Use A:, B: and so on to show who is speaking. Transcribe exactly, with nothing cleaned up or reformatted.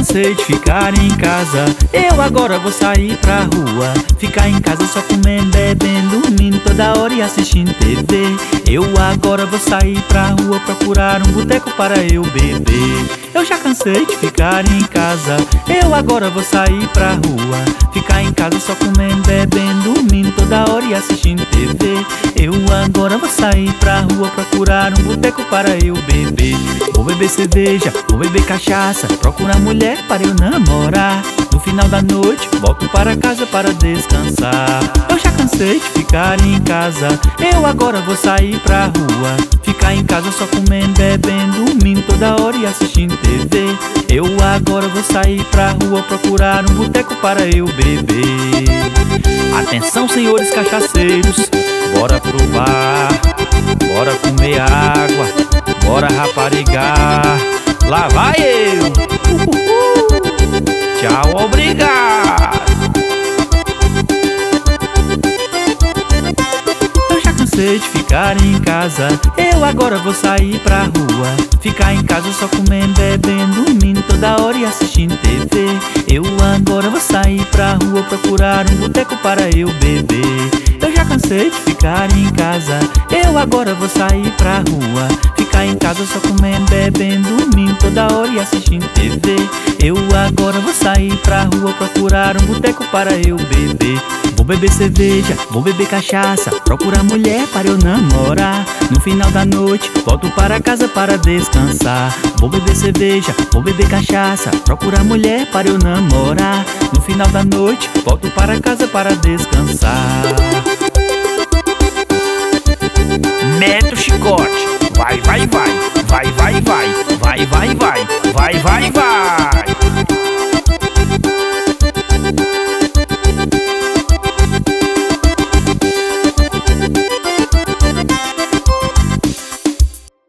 A: cansei de ficar em casa, eu agora vou sair pra rua. Ficar em casa só comendo, bebendo, dormindo toda hora e assistindo T V. Eu agora vou sair pra rua, procurar um boteco para eu beber. Eu já cansei de ficar em casa, eu agora vou sair pra rua. Ficar em casa só comendo, bebendo, dormindo toda hora e assistindo T V. Eu agora vou sair pra rua, procurar um boteco para eu beber. Vou beber cerveja, vou beber cachaça, procurar mulher para eu namorar. No final da noite volto para casa para descansar. Eu já cansei de ficar em casa, eu agora vou sair pra rua. Ficar em casa só comendo, bebendo, dormindo toda hora e assistindo T V. Eu agora vou sair pra rua, procurar um boteco para eu beber. Atenção, senhores cachaceiros, bora pro bar, bora comer água, bora raparigar. Lá vai eu, Uhuhu. Tchau, obrigado. Eu já cansei de ficar em casa, eu agora vou sair pra rua. Ficar em casa só comendo, bebendo, dormindo toda hora e assistindo T V. Eu agora vou sair pra rua, procurar um boteco para eu beber. Eu já cansei de ficar em casa, eu agora vou sair pra rua. Ficar em casa só comendo, bebendo, dormindo toda hora e assistindo T V. Eu agora vou sair pra rua, procurar um boteco para eu beber. Vou beber cerveja, vou beber cachaça, procurar mulher para eu namorar. No final da noite volto para casa para descansar. Vou beber cerveja, vou beber cachaça, procurar mulher para eu namorar. No final da noite volto para casa para descansar.
B: Mete o chicote, vai, vai, vai, vai, vai, vai, vai, vai, vai, vai, vai, vai.